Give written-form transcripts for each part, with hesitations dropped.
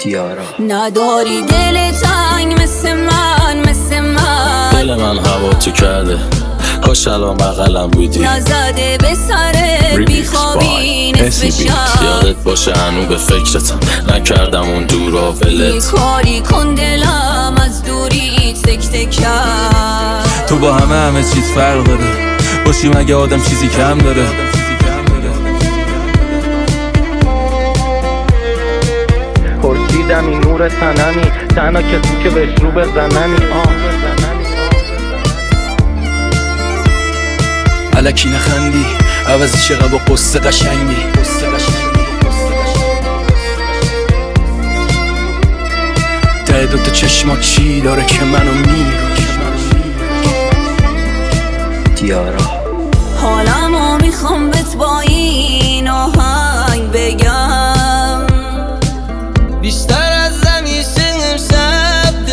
دیارا نداری دل تنگ مثل من دل من هوا تو کرده کاش الان بغلم بودی نزده به سرت بیخوابی نصف شب یادت باشه هنو به فکرتم نکردم اون دورا ولت یه کاری کن دلم از دوری سکته کرد تو با همه چیز فرق داره باشی مگه آدم چیزی کم داره پرسیدم این نور تنمی تنها کسی که بهش رو بزنمی الکی نخندی عوضی چقدر با قصه قشنگی ته دوتا چشمات چی داره که منو دیارا حالمو میخوام بهت با این آهنگ بگم بیشتر از همیشه امشب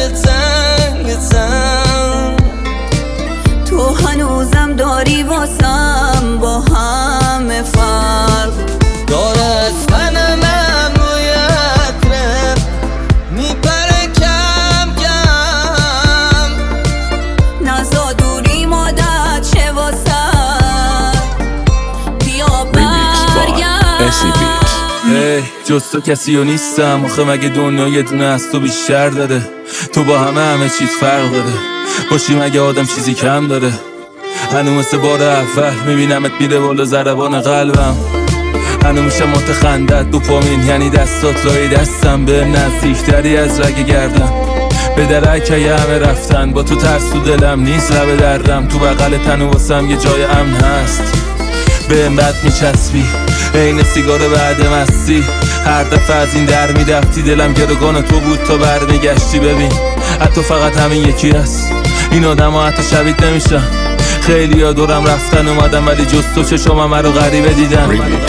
دلتنگتم تو هنوزم داری واسم با همه فرق داره از تنم بوی عطرت میپره کم کم نزا دوری مادت چه واسم بیا برگرد جز تو کسی و نیستم آخه مگه دنیا یه دونه از تو بیشتر داره تو با همه چیز فرق داره باشی مگه آدم چیزی کم داره هنو مثل بار اول میبینمت میره بالا ضربان قلبم هنو میشه مات خندت دوپامین یعنی دستات لای دستم به نزدیکتری از رگ گردم به درک همه رفتن با تو ترس تو دلم نیست لب دردم تو بغل تن واسم یه جای امن هست به این بد میچسبی عین سیگار بعد مستی هر دفعه از این در میرفتی دلم گروگان تو بود تا برمیگشتی ببین حتی فقط همین یکی هست این آدم ها حتی شبیه نمیشن خیلی ها دورم رفتن اومدم ولی جز تو چشمم رو غریبه دیدن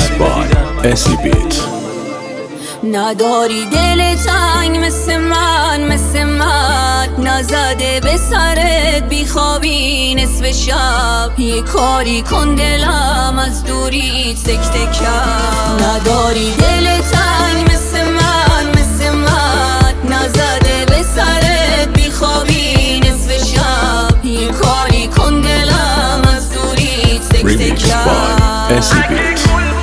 نداری دل تنگ مثل من نزده به سرت بیخوابی نصف شب یه کاری کن دلم از دوری سکته کرد نداری دل تنگ مثل من نزده به سرت بیخوابی نصف شب یه کاری کن دلم از دوری سکته کرد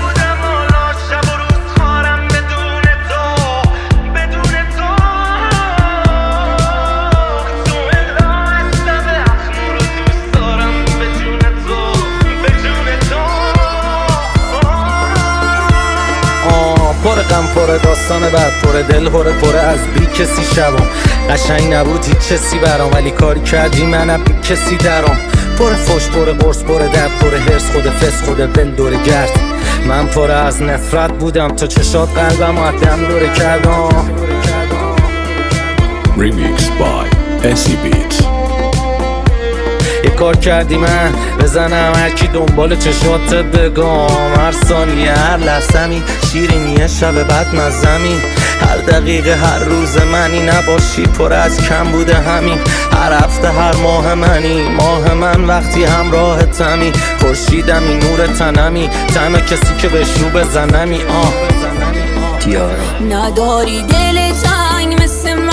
پر غم پر داستان بعد پر دل پر از بی کسی شبم قشنگ نبود هیچ چیزی برام ولی کاری کردی منم بی کسی درام پر فوش پر قرص پر درد پر هرس خود فس خود ول دور گرد من پر از نفرت بودم تا چشات قلبم عدم دوره کردم Remix by SC یه کار کردی من بزنم هرکی دنبال چشاتت بگم هر ثانیه هر لحظمی شیرینیه شب بعد مزمی هر دقیقه هر روز منی نباشی پر از کم بوده همین هر هفته هر ماه منی ماه من وقتی همراهتمی خورشیدمی نور تنمی تنها کسی که بهش رو بزنمی دیارا نداری دل تنگ مثل من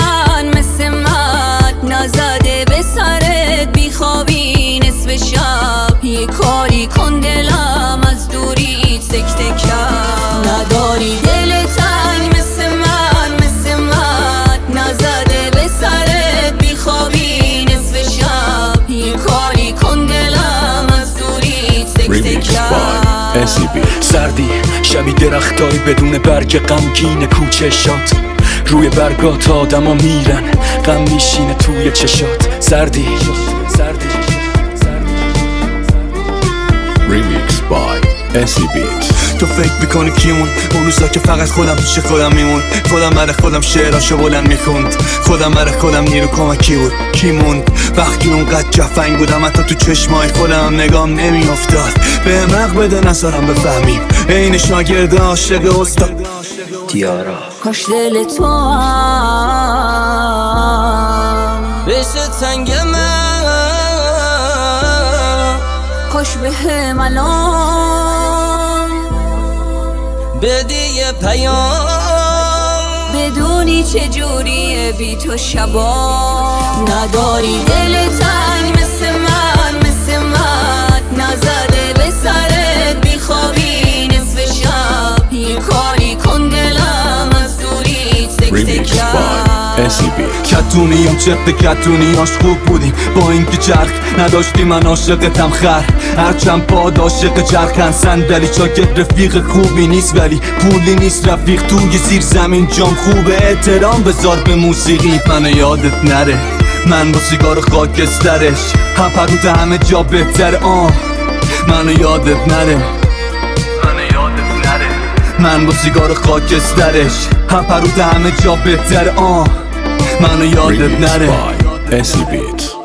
نزده به سرت بیخوابی نصف شب یه کاری کن دلم از دوری سکته کرد نداری دل تنگ مثل من نزده به سرت بیخوابی نصف شب یه کاری کن دلم از دوری سکته کرد سردی شبی درختای بدون برگ غمگین کوچشات روی برگات آدم ها میرن غم میشینه توی چشات سردی Remix by SC تو فکر میکنی کیمون اون روزا که فقط خودم پیش خودم میمون خودم برای خودم شعراشو بلند میخوند خودم برای خودم نیرو کمکی بود کیموند وقتی اونقدر جفنگ بودم حتی تو چشمای خودم نگام نمیافتاد به مق بده نذارم بفهمیم عین شاگرد عاشق استاد دیارا کاش دل تو هم بشه تنگ من کاش به هم الان بدی یه پیام بدونی نداری چجوریه بی تو شبا نداری دل تنگ مثل من نزده به سرت بیخوابی نصف شب یه کاری کن دلم از دوری سکته کرد کتونیم چفت کتونیاش خوب بودیم با اینکه چرخ نداشتی من عاشقتم خر هرچند پاد عاشق چرخن صندلی چاکت رفیق خوبی نیست ولی پولی نیست رفیق توی زیر زمین جام خوبه احترام بذار به موسیقی منو یادت نره من با سیگار خاکسترش هپروت همه جا بهتر منو یادت نره من با سیگار خاکسترش هپروت همه جا بهتر منو یادت نره SC Beat